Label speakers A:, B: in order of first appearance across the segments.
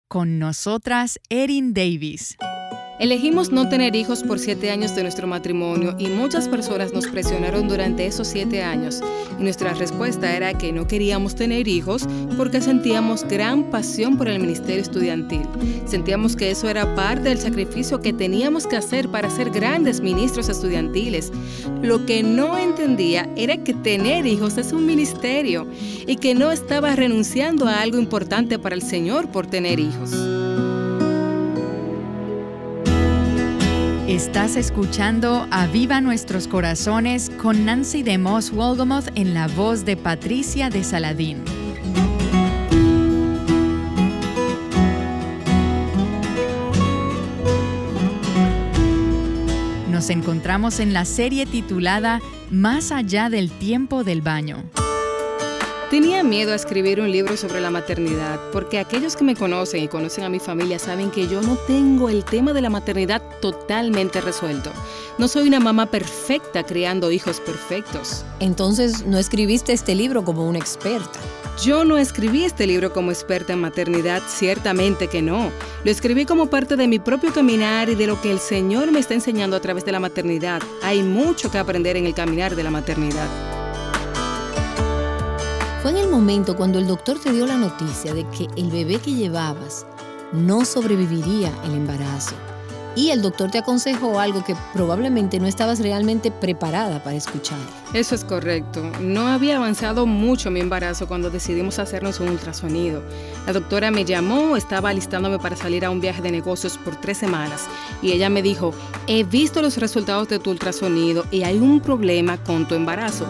A: Con nosotras, Erin Davis.
B: Elegimos no tener hijos por 7 años de nuestro matrimonio y muchas personas nos presionaron durante esos 7 años. Y nuestra respuesta era que no queríamos tener hijos porque sentíamos gran pasión por el ministerio estudiantil. Sentíamos que eso era parte del sacrificio que teníamos que hacer para ser grandes ministros estudiantiles. Lo que no entendía era que tener hijos es un ministerio y que no estaba renunciando a algo importante para el Señor por tener hijos.
A: Estás escuchando Aviva Nuestros Corazones con Nancy DeMoss Wolgemuth en la voz de Patricia de Saladín. Nos encontramos en la serie titulada Más allá del tiempo del baño.
B: Tenía miedo a escribir un libro sobre la maternidad, porque aquellos que me conocen y conocen a mi familia saben que yo no tengo el tema de la maternidad totalmente resuelto. No soy una mamá perfecta criando hijos perfectos.
C: Entonces, ¿no escribiste este libro como una experta?
B: Yo no escribí este libro como experta en maternidad, ciertamente que no. Lo escribí como parte de mi propio caminar y de lo que el Señor me está enseñando a través de la maternidad. Hay mucho que aprender en el caminar de la maternidad.
C: Fue en el momento cuando el doctor te dio la noticia de que el bebé que llevabas no sobreviviría el embarazo. Y el doctor te aconsejó algo que probablemente no estabas realmente preparada para escuchar.
B: Eso es correcto. No había avanzado mucho mi embarazo cuando decidimos hacernos un ultrasonido. La doctora me llamó, estaba alistándome para salir a un viaje de negocios por 3 semanas. Y ella me dijo, he visto los resultados de tu ultrasonido y hay un problema con tu embarazo.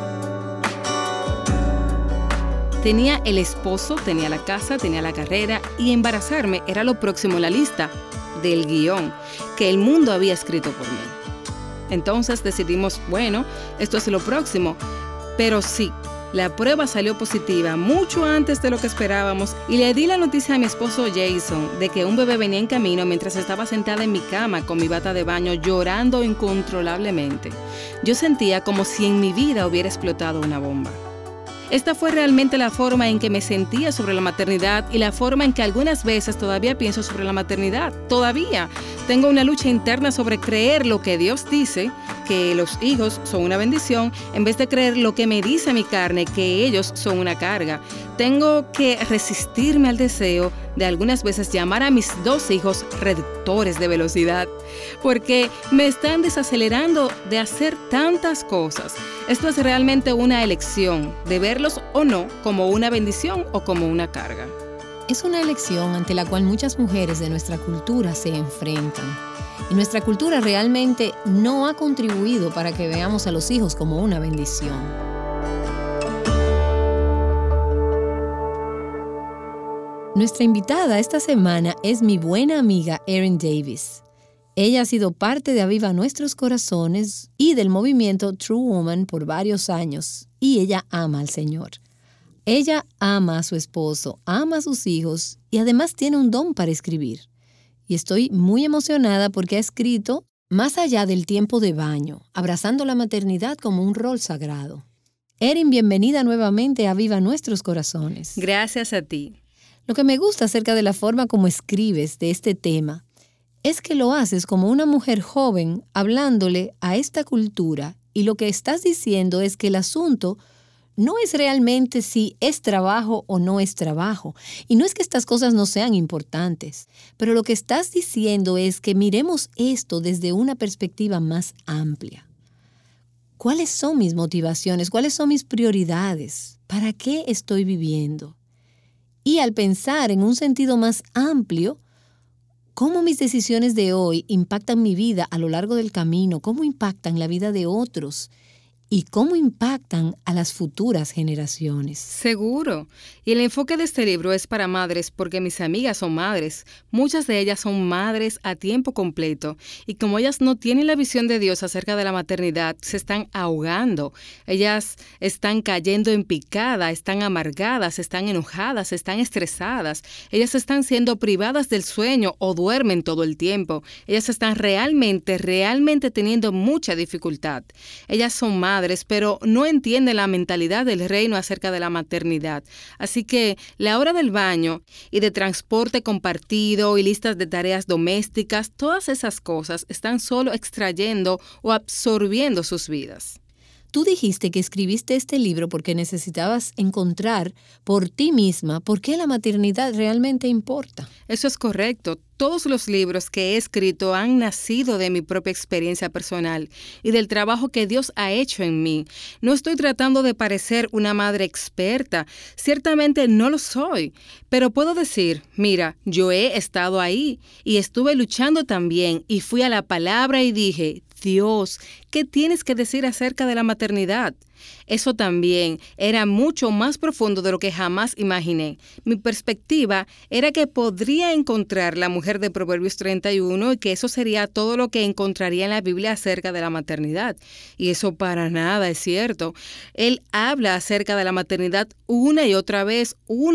B: Tenía el esposo, tenía la casa, tenía la carrera y embarazarme era lo próximo en la lista del guión que el mundo había escrito por mí. Entonces decidimos, bueno, esto es lo próximo. Pero sí, la prueba salió positiva mucho antes de lo que esperábamos y le di la noticia a mi esposo Jason de que un bebé venía en camino mientras estaba sentada en mi cama con mi bata de baño llorando incontrolablemente. Yo sentía como si en mi vida hubiera explotado una bomba. Esta fue realmente la forma en que me sentía sobre la maternidad y la forma en que algunas veces todavía pienso sobre la maternidad. Todavía tengo una lucha interna sobre creer lo que Dios dice, que los hijos son una bendición, en vez de creer lo que me dice mi carne, que ellos son una carga. Tengo que resistirme al deseo de algunas veces llamar a mis 2 hijos reductores de velocidad, porque me están desacelerando de hacer tantas cosas. Esto es realmente una elección, de verlos o no como una bendición o como una carga.
C: Es una elección ante la cual muchas mujeres de nuestra cultura se enfrentan. Y nuestra cultura realmente no ha contribuido para que veamos a los hijos como una bendición. Nuestra invitada esta semana es mi buena amiga Erin Davis. Ella ha sido parte de Aviva Nuestros Corazones y del movimiento True Woman por varios años, y ella ama al Señor. Ella ama a su esposo, ama a sus hijos y además tiene un don para escribir. Y estoy muy emocionada porque ha escrito Más allá del tiempo de baño, abrazando la maternidad como un rol sagrado. Erin, bienvenida nuevamente a Aviva Nuestros Corazones.
B: Gracias a ti.
C: Lo que me gusta acerca de la forma como escribes de este tema es que lo haces como una mujer joven hablándole a esta cultura, y lo que estás diciendo es que el asunto no es realmente si es trabajo o no es trabajo. Y no es que estas cosas no sean importantes, pero lo que estás diciendo es que miremos esto desde una perspectiva más amplia. ¿Cuáles son mis motivaciones? ¿Cuáles son mis prioridades? ¿Para qué estoy viviendo? Y al pensar en un sentido más amplio, ¿cómo mis decisiones de hoy impactan mi vida a lo largo del camino? ¿Cómo impactan la vida de otros? ¿Y cómo impactan a las futuras generaciones?
B: Seguro. Y el enfoque de este libro es para madres porque mis amigas son madres. Muchas de ellas son madres a tiempo completo. Y como ellas no tienen la visión de Dios acerca de la maternidad, se están ahogando. Ellas están cayendo en picada, están amargadas, están enojadas, están estresadas. Ellas están siendo privadas del sueño o duermen todo el tiempo. Ellas están realmente teniendo mucha dificultad. Ellas son madres madres, pero no entienden la mentalidad del reino acerca de la maternidad. Así que la hora del baño y de transporte compartido y listas de tareas domésticas, todas esas cosas están solo extrayendo o absorbiendo sus vidas.
C: Tú dijiste que escribiste este libro porque necesitabas encontrar por ti misma por qué la maternidad realmente importa.
B: Eso es correcto. Todos los libros que he escrito han nacido de mi propia experiencia personal y del trabajo que Dios ha hecho en mí. No estoy tratando de parecer una madre experta. Ciertamente no lo soy. Pero puedo decir, mira, yo he estado ahí y estuve luchando también y fui a la palabra y dije, Dios, ¿qué tienes que decir acerca de la maternidad? Eso también era mucho más profundo de lo que jamás imaginé. Mi perspectiva era que podría encontrar la mujer de Proverbios 31 y que eso sería todo lo que encontraría en la Biblia acerca de la maternidad. Y eso para nada es cierto. Él habla acerca de la maternidad una y otra vez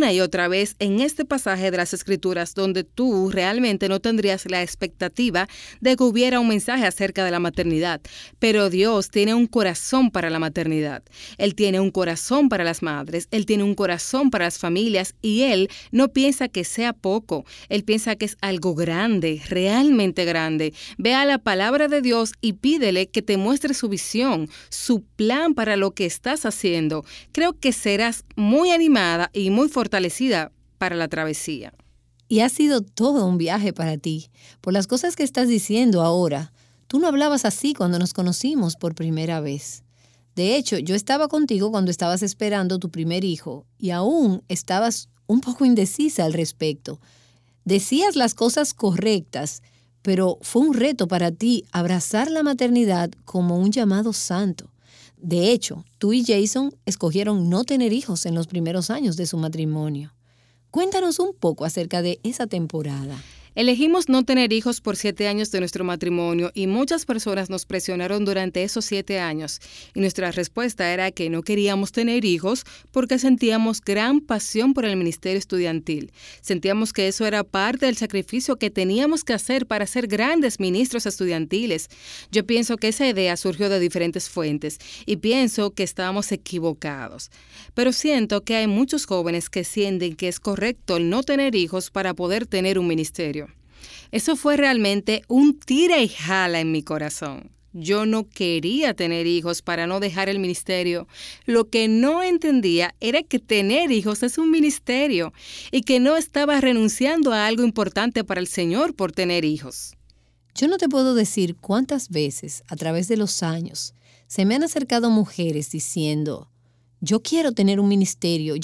B: en este pasaje de las Escrituras donde tú realmente no tendrías la expectativa de que hubiera un mensaje acerca de la maternidad. Pero Dios tiene un corazón para la maternidad. Él tiene un corazón para las madres, Él tiene un corazón para las familias y Él no piensa que sea poco, Él piensa que es algo grande, realmente grande. Ve a la palabra de Dios y pídele que te muestre su visión, su plan para lo que estás haciendo. Creo que serás muy animada y muy fortalecida para la travesía.
C: Y ha sido todo un viaje para ti. Por las cosas que estás diciendo ahora, tú no hablabas así cuando nos conocimos por primera vez. De hecho, yo estaba contigo cuando estabas esperando tu primer hijo y aún estabas un poco indecisa al respecto. Decías las cosas correctas, pero fue un reto para ti abrazar la maternidad como un llamado santo. De hecho, tú y Jason escogieron no tener hijos en los primeros años de su matrimonio. Cuéntanos un poco acerca de esa temporada.
B: Elegimos no tener hijos por 7 años de nuestro matrimonio y muchas personas nos presionaron durante esos 7 años. Y nuestra respuesta era que no queríamos tener hijos porque sentíamos gran pasión por el ministerio estudiantil. Sentíamos que eso era parte del sacrificio que teníamos que hacer para ser grandes ministros estudiantiles. Yo pienso que esa idea surgió de diferentes fuentes y pienso que estábamos equivocados. Pero siento que hay muchos jóvenes que sienten que es correcto el no tener hijos para poder tener un ministerio. Eso fue realmente un tira y jala en mi corazón. Yo no quería tener hijos para no dejar el ministerio. Lo que no entendía era que tener hijos es un ministerio y que no estaba renunciando a algo importante para el Señor por tener hijos.
C: Yo no te puedo decir cuántas veces a través de los años se me han acercado mujeres diciendo, yo quiero tener un ministerio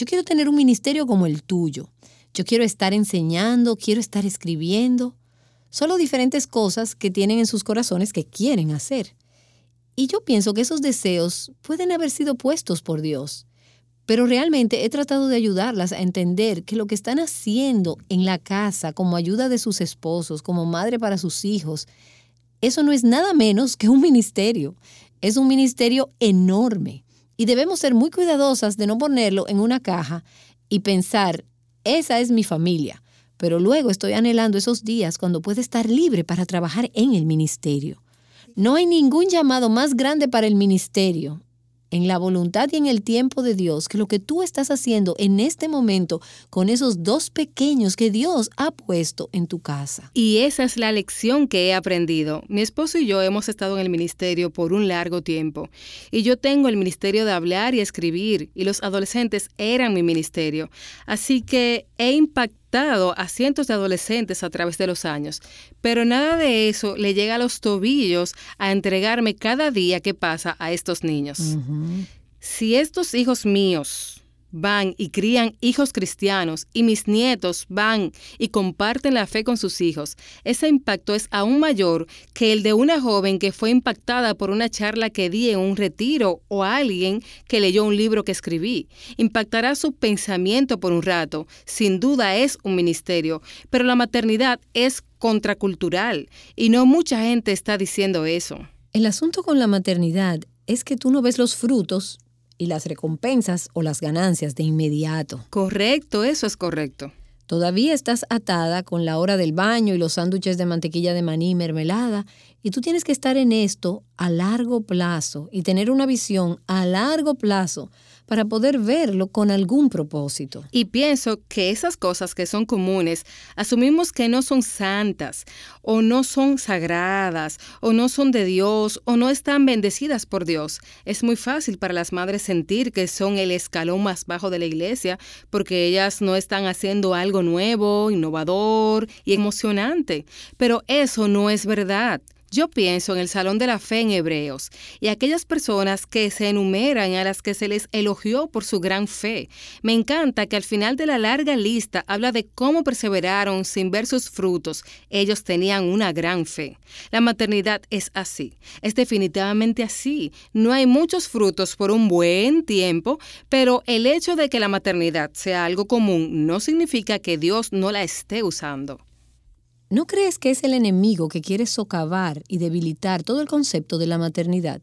C: como el tuyo. Yo quiero estar enseñando, quiero estar escribiendo. Solo diferentes cosas que tienen en sus corazones que quieren hacer. Y yo pienso que esos deseos pueden haber sido puestos por Dios. Pero realmente he tratado de ayudarlas a entender que lo que están haciendo en la casa como ayuda de sus esposos, como madre para sus hijos, eso no es nada menos que un ministerio. Es un ministerio enorme. Y debemos ser muy cuidadosas de no ponerlo en una caja y pensar, esa es mi familia. Pero luego estoy anhelando esos días cuando pueda estar libre para trabajar en el ministerio. No hay ningún llamado más grande para el ministerio, en la voluntad y en el tiempo de Dios, que lo que tú estás haciendo en este momento con esos 2 pequeños que Dios ha puesto en tu casa.
B: Y esa es la lección que he aprendido. Mi esposo y yo hemos estado en el ministerio por un largo tiempo. Y yo tengo el ministerio de hablar y escribir, y los adolescentes eran mi ministerio. Así que he impactado a cientos de adolescentes a través de los años, pero nada de eso le llega a los tobillos a entregarme cada día que pasa a estos niños. Uh-huh. Si estos hijos míos van y crían hijos cristianos y mis nietos van y comparten la fe con sus hijos, ese impacto es aún mayor que el de una joven que fue impactada por una charla que di en un retiro o alguien que leyó un libro que escribí. Impactará su pensamiento por un rato. Sin duda es un ministerio, pero la maternidad es contracultural y no mucha gente está diciendo eso.
C: El asunto con la maternidad es que tú no ves los frutos y las recompensas o las ganancias de inmediato.
B: Correcto, eso es correcto.
C: Todavía estás atada con la hora del baño y los sándwiches de mantequilla de maní y mermelada, y tú tienes que estar en esto a largo plazo y tener una visión a largo plazo para poder verlo con algún propósito.
B: Y pienso que esas cosas que son comunes, asumimos que no son santas, o no son sagradas, o no son de Dios, o no están bendecidas por Dios. Es muy fácil para las madres sentir que son el escalón más bajo de la iglesia, porque ellas no están haciendo algo nuevo, innovador y emocionante. Pero eso no es verdad. Yo pienso en el Salón de la Fe en Hebreos y aquellas personas que se enumeran a las que se les elogió por su gran fe. Me encanta que al final de la larga lista habla de cómo perseveraron sin ver sus frutos. Ellos tenían una gran fe. La maternidad es así, es definitivamente así. No hay muchos frutos por un buen tiempo, pero el hecho de que la maternidad sea algo común no significa que Dios no la esté usando.
C: ¿No crees que es el enemigo que quiere socavar y debilitar todo el concepto de la maternidad,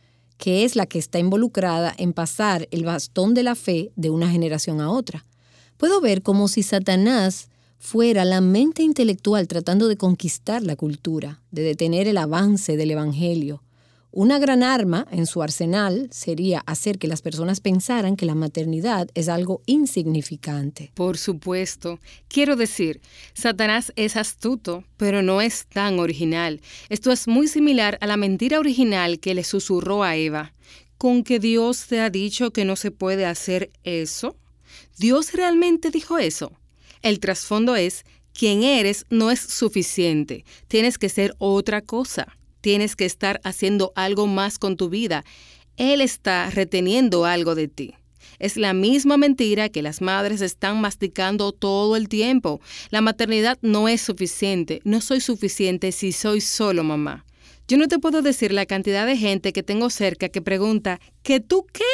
C: que es la que está involucrada en pasar el bastón de la fe de una generación a otra? Puedo ver como si Satanás fuera la mente intelectual tratando de conquistar la cultura, de detener el avance del evangelio. Una gran arma en su arsenal sería hacer que las personas pensaran que la maternidad es algo insignificante.
B: Por supuesto. Quiero decir, Satanás es astuto, pero no es tan original. Esto es muy similar a la mentira original que le susurró a Eva. ¿Con que Dios te ha dicho que no se puede hacer eso? ¿Dios realmente dijo eso? El trasfondo es, quien eres no es suficiente. Tienes que ser otra cosa. Tienes que estar haciendo algo más con tu vida. Él está reteniendo algo de ti. Es la misma mentira que las madres están masticando todo el tiempo. La maternidad no es suficiente. No soy suficiente si soy solo mamá. Yo no te puedo decir la cantidad de gente que tengo cerca que pregunta, ¿que tú qué?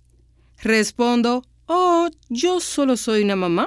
B: Respondo, yo solo soy una mamá.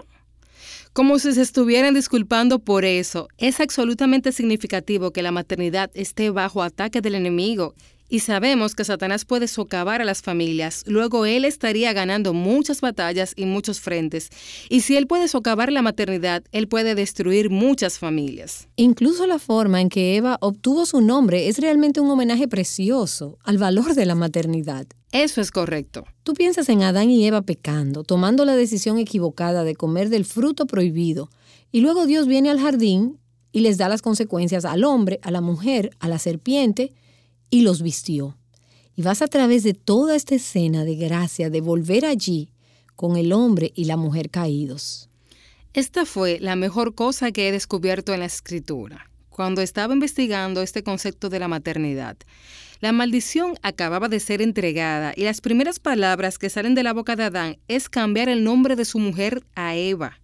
B: Como si se estuvieran disculpando por eso. Es absolutamente significativo que la maternidad esté bajo ataque del enemigo. Y sabemos que Satanás puede socavar a las familias. Luego él estaría ganando muchas batallas y muchos frentes. Y si él puede socavar la maternidad, él puede destruir muchas familias.
C: Incluso la forma en que Eva obtuvo su nombre es realmente un homenaje precioso al valor de la maternidad.
B: Eso es correcto.
C: Tú piensas en Adán y Eva pecando, tomando la decisión equivocada de comer del fruto prohibido, y luego Dios viene al jardín y les da las consecuencias al hombre, a la mujer, a la serpiente, y los vistió. Y vas a través de toda esta escena de gracia de volver allí con el hombre y la mujer caídos.
B: Esta fue la mejor cosa que he descubierto en la Escritura, cuando estaba investigando este concepto de la maternidad. La maldición acababa de ser entregada y las primeras palabras que salen de la boca de Adán es cambiar el nombre de su mujer a Eva.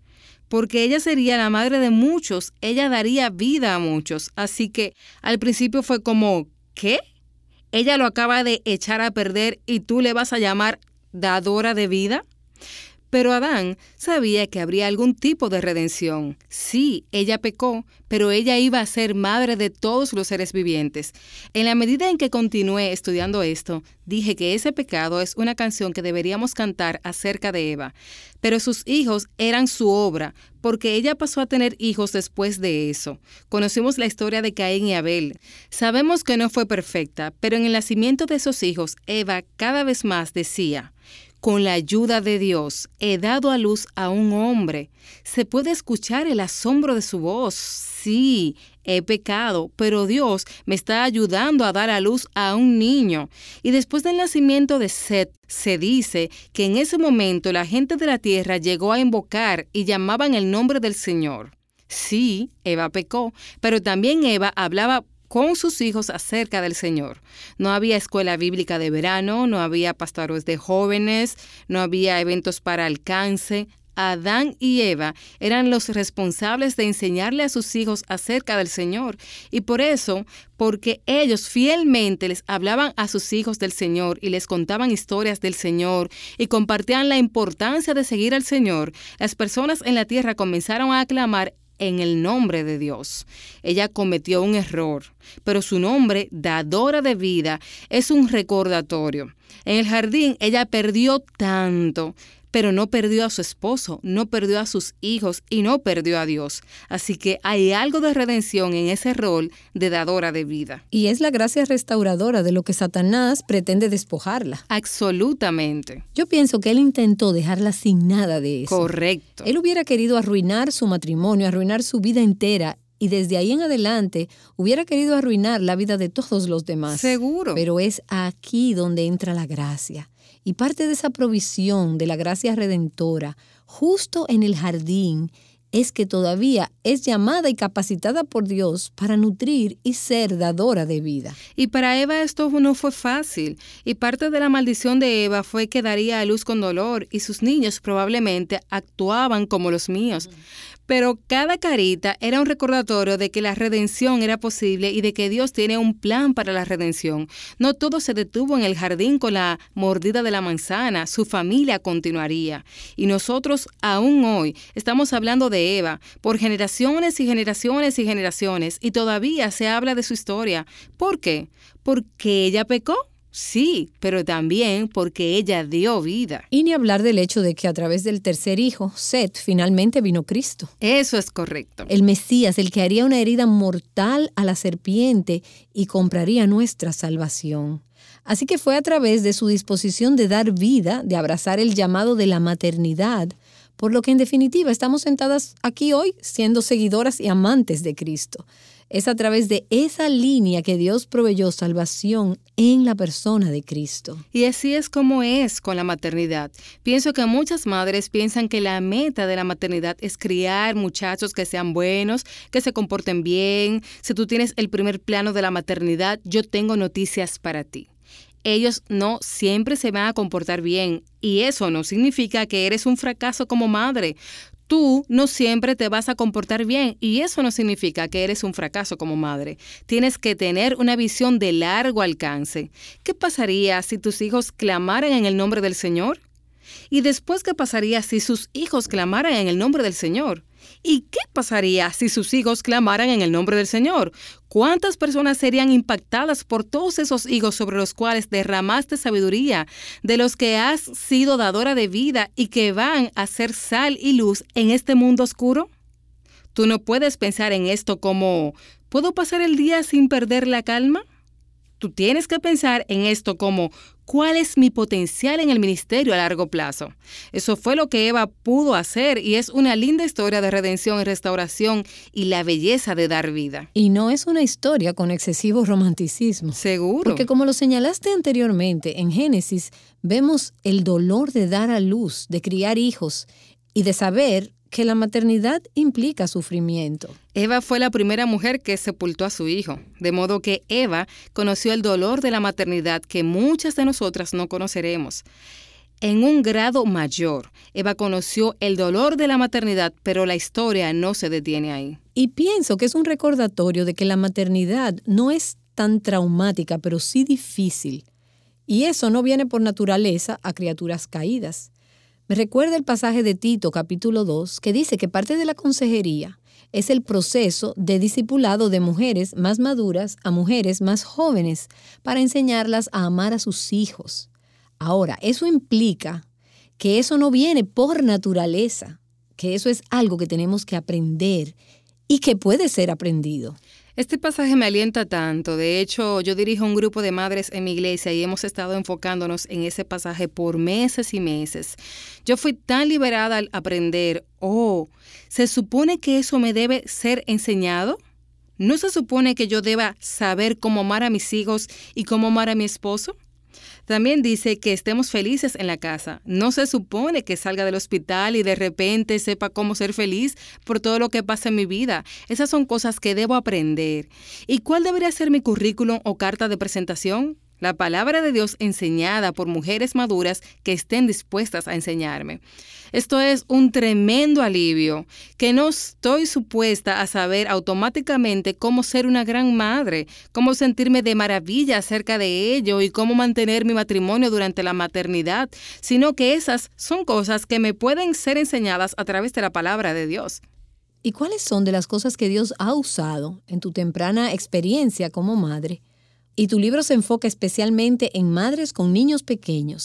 B: Porque ella sería la madre de muchos, ella daría vida a muchos. Así que al principio fue como, ¿qué? Ella lo acaba de echar a perder y tú le vas a llamar dadora de vida. Pero Adán sabía que habría algún tipo de redención. Sí, ella pecó, pero ella iba a ser madre de todos los seres vivientes. En la medida en que continué estudiando esto, dije que ese pecado es una canción que deberíamos cantar acerca de Eva. Pero sus hijos eran su obra, porque ella pasó a tener hijos después de eso. Conocimos la historia de Caín y Abel. Sabemos que no fue perfecta, pero en el nacimiento de esos hijos, Eva cada vez más decía, con la ayuda de Dios, he dado a luz a un hombre. Se puede escuchar el asombro de su voz. Sí, he pecado, pero Dios me está ayudando a dar a luz a un niño. Y después del nacimiento de Set, se dice que en ese momento la gente de la tierra llegó a invocar y llamaban el nombre del Señor. Sí, Eva pecó, pero también Eva hablaba con sus hijos acerca del Señor. No había escuela bíblica de verano, no había pastores de jóvenes, no había eventos para alcance. Adán y Eva eran los responsables de enseñarle a sus hijos acerca del Señor. Y por eso, porque ellos fielmente les hablaban a sus hijos del Señor y les contaban historias del Señor y compartían la importancia de seguir al Señor, las personas en la tierra comenzaron a aclamar en el nombre de Dios. Ella cometió un error, pero su nombre, dadora de vida, es un recordatorio. En el jardín ella perdió tanto, pero no perdió a su esposo, no perdió a sus hijos y no perdió a Dios. Así que hay algo de redención en ese rol de dadora de vida.
C: Y es la gracia restauradora de lo que Satanás pretende despojarla.
B: Absolutamente.
C: Yo pienso que él intentó dejarla sin nada de eso.
B: Correcto.
C: Él hubiera querido arruinar su matrimonio, arruinar su vida entera, y desde ahí en adelante hubiera querido arruinar la vida de todos los demás.
B: Seguro.
C: Pero es aquí donde entra la gracia. Y parte de esa provisión de la gracia redentora, justo en el jardín, es que todavía es llamada y capacitada por Dios para nutrir y ser dadora de vida.
B: Y para Eva esto no fue fácil. Y parte de la maldición de Eva fue que daría a luz con dolor y sus niños probablemente actuaban como los míos. Pero cada carita era un recordatorio de que la redención era posible y de que Dios tiene un plan para la redención. No todo se detuvo en el jardín con la mordida de la manzana, su familia continuaría. Y nosotros aún hoy estamos hablando de Eva por generaciones y generaciones y generaciones y todavía se habla de su historia. ¿Por qué? ¿Porque ella pecó? Sí, pero también porque ella dio vida.
C: Y ni hablar del hecho de que a través del tercer hijo, Set, finalmente vino Cristo.
B: Eso es correcto.
C: El Mesías, el que haría una herida mortal a la serpiente y compraría nuestra salvación. Así que fue a través de su disposición de dar vida, de abrazar el llamado de la maternidad, por lo que en definitiva estamos sentadas aquí hoy siendo seguidoras y amantes de Cristo. Es a través de esa línea que Dios proveyó salvación en la persona de Cristo.
B: Y así es como es con la maternidad. Pienso que muchas madres piensan que la meta de la maternidad es criar muchachos que sean buenos, que se comporten bien. Si tú tienes el primer plano de la maternidad, yo tengo noticias para ti. Ellos no siempre se van a comportar bien y eso no significa que eres un fracaso como madre. Tú no siempre te vas a comportar bien y eso no significa que eres un fracaso como madre. Tienes que tener una visión de largo alcance. ¿Qué pasaría si tus hijos clamaran en el nombre del Señor? ¿Y después qué pasaría si sus hijos clamaran en el nombre del Señor? ¿Y qué pasaría si sus hijos clamaran en el nombre del Señor? ¿Cuántas personas serían impactadas por todos esos hijos sobre los cuales derramaste sabiduría, de los que has sido dadora de vida y que van a ser sal y luz en este mundo oscuro? Tú no puedes pensar en esto como, ¿puedo pasar el día sin perder la calma? Tú tienes que pensar en esto como, ¿cuál es mi potencial en el ministerio a largo plazo? Eso fue lo que Eva pudo hacer y es una linda historia de redención y restauración y la belleza de dar vida.
C: Y no es una historia con excesivo romanticismo.
B: Seguro.
C: Porque como lo señalaste anteriormente, en Génesis vemos el dolor de dar a luz, de criar hijos y de saber que la maternidad implica sufrimiento.
B: Eva fue la primera mujer que sepultó a su hijo, de modo que Eva conoció el dolor de la maternidad que muchas de nosotras no conoceremos. En un grado mayor, Eva conoció el dolor de la maternidad, pero la historia no se detiene ahí.
C: Y pienso que es un recordatorio de que la maternidad no es tan traumática, pero sí difícil. Y eso no viene por naturaleza a criaturas caídas. Me recuerda el pasaje de Tito, capítulo 2, que dice que parte de la consejería es el proceso de discipulado de mujeres más maduras a mujeres más jóvenes para enseñarlas a amar a sus hijos. Ahora, eso implica que eso no viene por naturaleza, que eso es algo que tenemos que aprender y que puede ser aprendido.
B: Este pasaje me alienta tanto. De hecho, yo dirijo un grupo de madres en mi iglesia y hemos estado enfocándonos en ese pasaje por meses y meses. Yo fui tan liberada al aprender, ¿se supone que eso me debe ser enseñado? ¿No se supone que yo deba saber cómo amar a mis hijos y cómo amar a mi esposo? También dice que estemos felices en la casa. No se supone que salga del hospital y de repente sepa cómo ser feliz por todo lo que pasa en mi vida. Esas son cosas que debo aprender. ¿Y cuál debería ser mi currículum o carta de presentación? La palabra de Dios enseñada por mujeres maduras que estén dispuestas a enseñarme. Esto es un tremendo alivio, que no estoy supuesta a saber automáticamente cómo ser una gran madre, cómo sentirme de maravilla acerca de ello y cómo mantener mi matrimonio durante la maternidad, sino que esas son cosas que me pueden ser enseñadas a través de la palabra de Dios.
C: ¿Y cuáles son de las cosas que Dios ha usado en tu temprana experiencia como madre? Y tu libro se enfoca especialmente en madres con niños pequeños.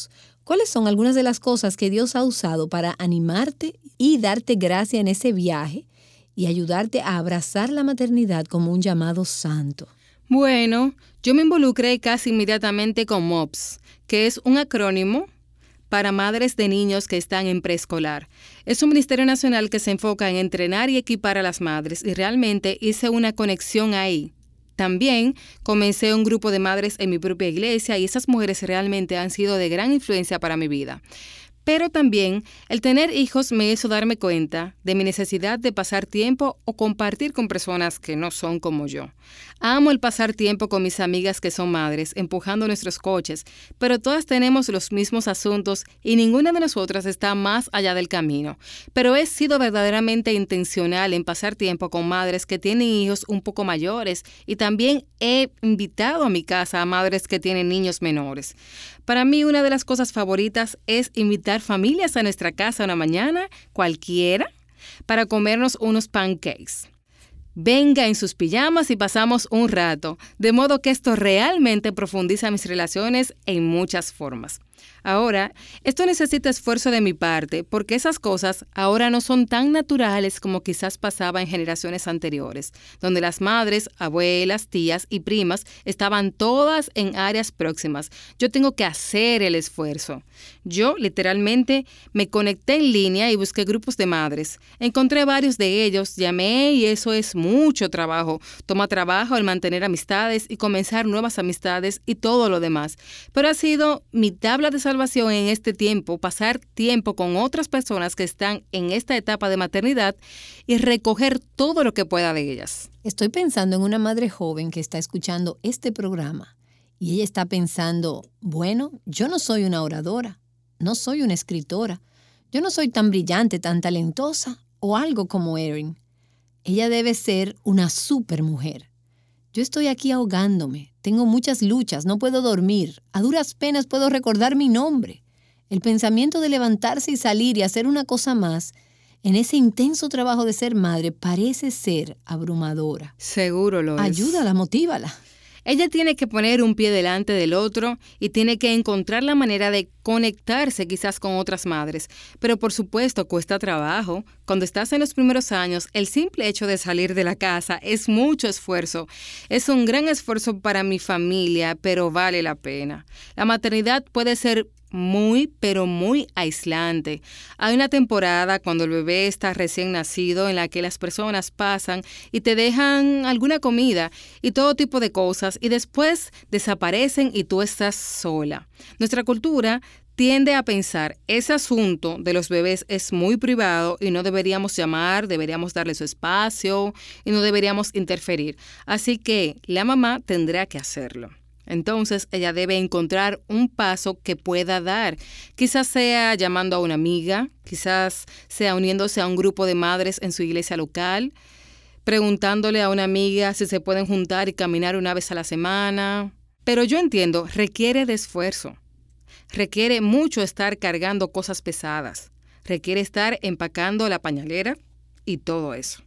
C: ¿Cuáles son algunas de las cosas que Dios ha usado para animarte y darte gracia en ese viaje y ayudarte a abrazar la maternidad como un llamado santo?
B: Bueno, yo me involucré casi inmediatamente con MOPS, que es un acrónimo para madres de niños que están en preescolar. Es un ministerio nacional que se enfoca en entrenar y equipar a las madres y realmente hice una conexión ahí. También comencé un grupo de madres en mi propia iglesia y esas mujeres realmente han sido de gran influencia para mi vida. Pero también el tener hijos me hizo darme cuenta de mi necesidad de pasar tiempo o compartir con personas que no son como yo. Amo el pasar tiempo con mis amigas que son madres, empujando nuestros coches, pero todas tenemos los mismos asuntos y ninguna de nosotras está más allá del camino. Pero he sido verdaderamente intencional en pasar tiempo con madres que tienen hijos un poco mayores y también he invitado a mi casa a madres que tienen niños menores. Para mí, una de las cosas favoritas es invitar familias a nuestra casa una mañana, cualquiera, para comernos unos pancakes. Venga en sus pijamas y pasamos un rato, de modo que esto realmente profundiza mis relaciones en muchas formas. Ahora, esto necesita esfuerzo de mi parte, porque esas cosas ahora no son tan naturales como quizás pasaba en generaciones anteriores, donde las madres, abuelas, tías y primas estaban todas en áreas próximas. Yo tengo que hacer el esfuerzo. Yo, literalmente, me conecté en línea y busqué grupos de madres. Encontré varios de ellos, llamé y eso es mucho trabajo. Toma trabajo el mantener amistades y comenzar nuevas amistades y todo lo demás. Pero ha sido mi tabla de salvación en este tiempo, pasar tiempo con otras personas que están en esta etapa de maternidad y recoger todo lo que pueda de ellas.
C: Estoy pensando en una madre joven que está escuchando este programa y ella está pensando, bueno, yo no soy una oradora, no soy una escritora, yo no soy tan brillante, tan talentosa o algo como Erin. Ella debe ser una supermujer. Yo estoy aquí ahogándome, tengo muchas luchas, no puedo dormir, a duras penas puedo recordar mi nombre. El pensamiento de levantarse y salir y hacer una cosa más en ese intenso trabajo de ser madre parece ser abrumadora.
B: Seguro lo es.
C: Ayúdala, motívala.
B: Ella tiene que poner un pie delante del otro y tiene que encontrar la manera de conectarse quizás con otras madres. Pero por supuesto cuesta trabajo. Cuando estás en los primeros años, el simple hecho de salir de la casa es mucho esfuerzo. Es un gran esfuerzo para mi familia, pero vale la pena. La maternidad puede ser muy, pero muy aislante. Hay una temporada cuando el bebé está recién nacido en la que las personas pasan y te dejan alguna comida y todo tipo de cosas y después desaparecen y tú estás sola. Nuestra cultura tiende a pensar, ese asunto de los bebés es muy privado y no deberíamos llamar, deberíamos darle su espacio y no deberíamos interferir. Así que la mamá tendrá que hacerlo. Entonces, ella debe encontrar un paso que pueda dar. Quizás sea llamando a una amiga, quizás sea uniéndose a un grupo de madres en su iglesia local, preguntándole a una amiga si se pueden juntar y caminar una vez a la semana. Pero yo entiendo, requiere de esfuerzo. Requiere mucho estar cargando cosas pesadas. Requiere estar empacando la pañalera y todo eso.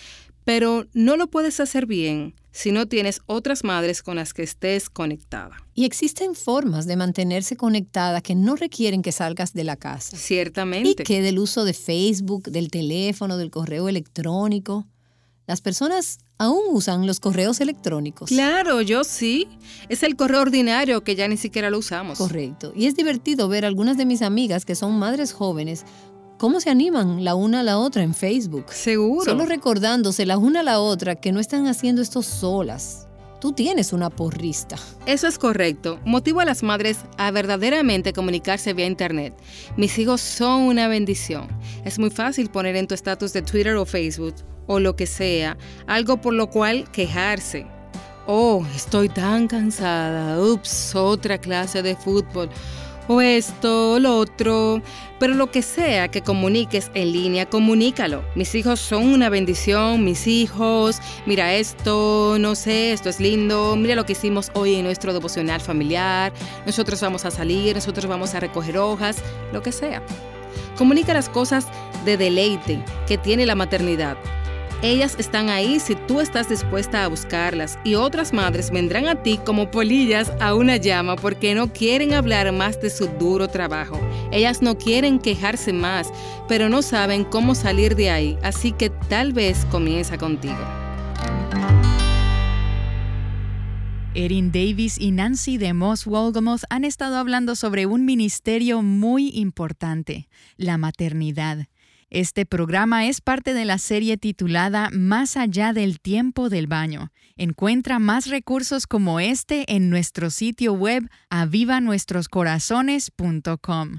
B: Pero no lo puedes hacer bien si no tienes otras madres con las que estés conectada.
C: Y existen formas de mantenerse conectada que no requieren que salgas de la casa.
B: Ciertamente.
C: Y que del uso de Facebook, del teléfono, del correo electrónico. Las personas aún usan los correos electrónicos.
B: Claro, yo sí. Es el correo ordinario que ya ni siquiera lo usamos.
C: Correcto. Y es divertido ver a algunas de mis amigas que son madres jóvenes cómo se animan la una a la otra en Facebook.
B: Seguro.
C: Solo recordándose la una a la otra que no están haciendo esto solas. Tú tienes una porrista.
B: Eso es correcto. Motivo a las madres a verdaderamente comunicarse vía internet. Mis hijos son una bendición. Es muy fácil poner en tu estatus de Twitter o Facebook o lo que sea, algo por lo cual quejarse. Oh, estoy tan cansada. Ups, otra clase de fútbol. O esto, o lo otro. Pero lo que sea que comuniques en línea, comunícalo. Mis hijos son una bendición, mis hijos. Mira esto, no sé, esto es lindo. Mira lo que hicimos hoy en nuestro devocional familiar. Nosotros vamos a salir, nosotros vamos a recoger hojas, lo que sea. Comunica las cosas de deleite que tiene la maternidad. Ellas están ahí si tú estás dispuesta a buscarlas, y otras madres vendrán a ti como polillas a una llama porque no quieren hablar más de su duro trabajo. Ellas no quieren quejarse más, pero no saben cómo salir de ahí, así que tal vez comienza contigo.
A: Erin Davis y Nancy DeMoss Wolgemuth han estado hablando sobre un ministerio muy importante, la maternidad. Este programa es parte de la serie titulada Más allá del tiempo del baño. Encuentra más recursos como este en nuestro sitio web avivanuestroscorazones.com.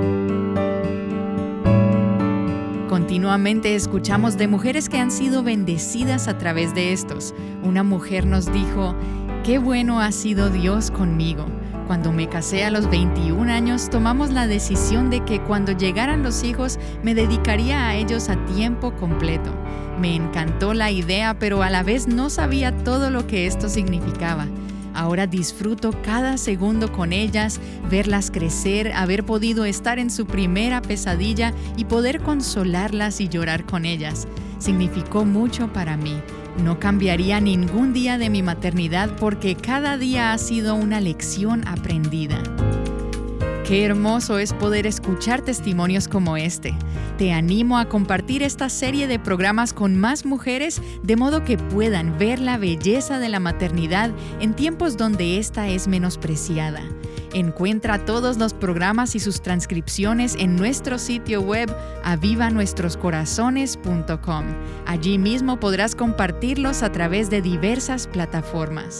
A: Continuamente escuchamos de mujeres que han sido bendecidas a través de estos. Una mujer nos dijo: «Qué bueno ha sido Dios conmigo. Cuando me casé a los 21 años, tomamos la decisión de que cuando llegaran los hijos, me dedicaría a ellos a tiempo completo. Me encantó la idea, pero a la vez no sabía todo lo que esto significaba. Ahora disfruto cada segundo con ellas, verlas crecer, haber podido estar en su primera pesadilla y poder consolarlas y llorar con ellas. Significó mucho para mí. No cambiaría ningún día de mi maternidad porque cada día ha sido una lección aprendida». Qué hermoso es poder escuchar testimonios como este. Te animo a compartir esta serie de programas con más mujeres de modo que puedan ver la belleza de la maternidad en tiempos donde esta es menospreciada. Encuentra todos los programas y sus transcripciones en nuestro sitio web avivanuestroscorazones.com. Allí mismo podrás compartirlos a través de diversas plataformas.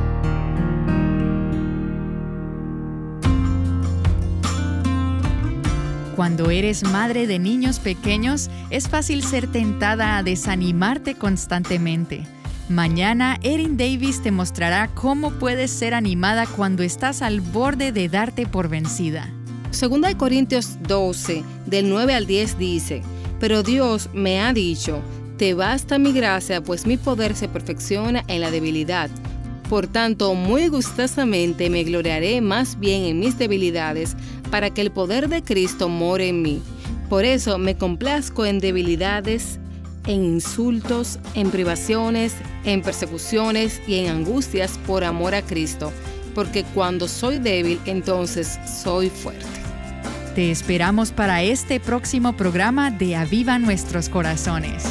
A: Cuando eres madre de niños pequeños, es fácil ser tentada a desanimarte constantemente. Mañana, Erin Davis te mostrará cómo puedes ser animada cuando estás al borde de darte por vencida.
B: 2 Corintios 12, del 9 al 10 dice: «Pero Dios me ha dicho, te basta mi gracia, pues mi poder se perfecciona en la debilidad. Por tanto, muy gustosamente me gloriaré más bien en mis debilidades, para que el poder de Cristo more en mí. Por eso me complazco en debilidades, en insultos, en privaciones, en persecuciones y en angustias por amor a Cristo, porque cuando soy débil, entonces soy fuerte».
A: Te esperamos para este próximo programa de Aviva Nuestros Corazones.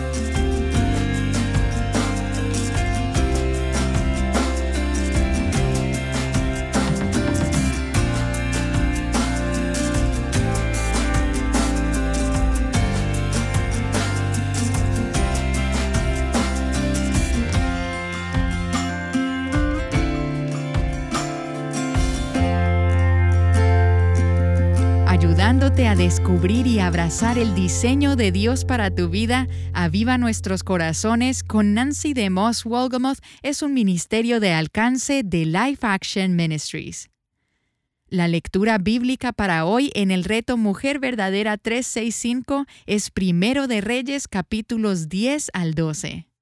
A: Ayudándote a descubrir y abrazar el diseño de Dios para tu vida, Aviva Nuestros Corazones con Nancy DeMoss Wolgemuth es un ministerio de alcance de Life Action Ministries. La lectura bíblica para hoy en el reto Mujer Verdadera 365 es 1 de Reyes capítulos 10 al 12.